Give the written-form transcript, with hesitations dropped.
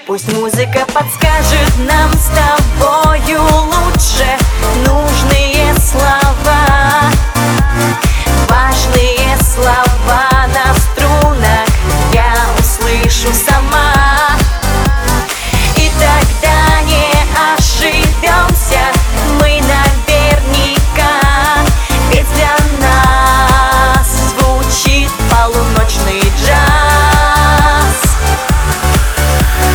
Пусть музыка подскажет нам с тобою лучше нужные слова.